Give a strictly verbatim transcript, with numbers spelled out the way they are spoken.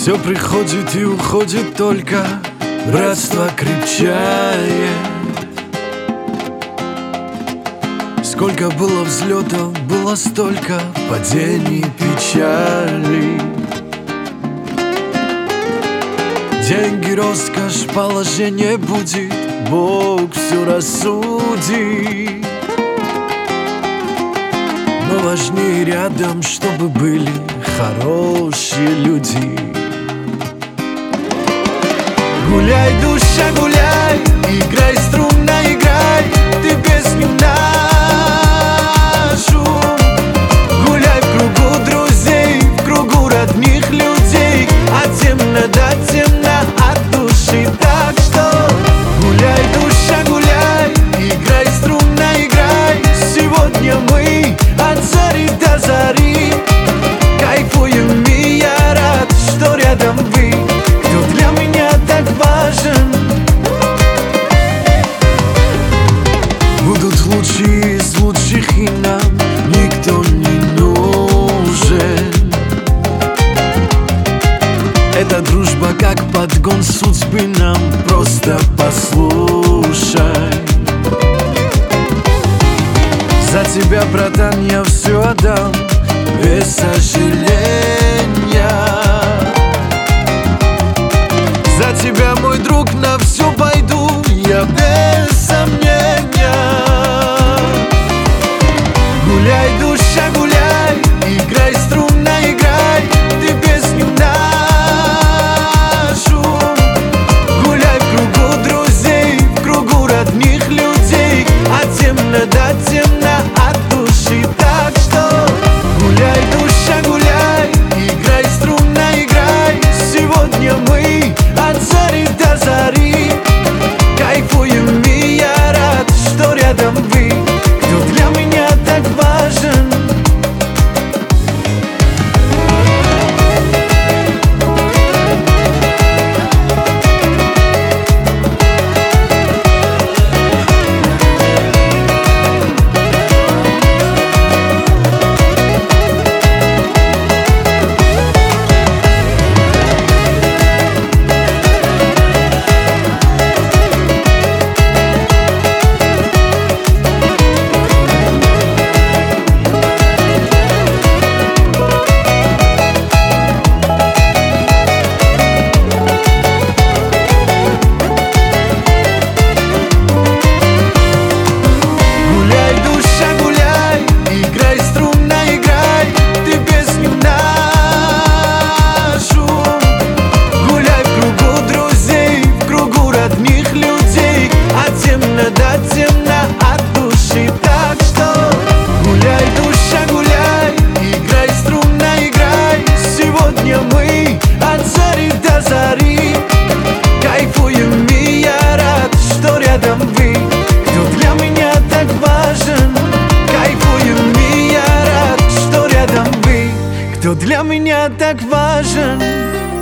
Все приходит и уходит, только братство крепчает. Сколько было взлетов, было столько падений и печали. Деньги, роскошь, положение будет, Бог все рассудит. Но важнее рядом, чтобы были хорошие люди. Гуляй, душа, гуляй, играй, струнно играй, ты песню нашу. Гуляй в кругу друзей, в кругу родных людей, от темна до темна, от души. Так что гуляй, душа, гуляй, играй, струнно играй. Сегодня мы от зари до зари кайфуем, и я рад, что рядом вы, кто для меня так важен. Будут лучшие из лучших, и нам никто не нужен. Эта дружба как подгон судьбы, нам просто послушай. За тебя, братан, я все отдам, без сожаления. За тебя, мой друг, на все пойду я без сомнения. Гуляй, душа, гуляй, играй, струнно играй, ты песню нашу. Гуляй в кругу друзей, в кругу родных людей, от темна до темна, от души. Так что гуляй, душа, гуляй, играй, струнно играй. Сегодня мы от зари до зари кайфуем, и я рад, что рядом вы, кто для меня так важен. Кто для меня так важен.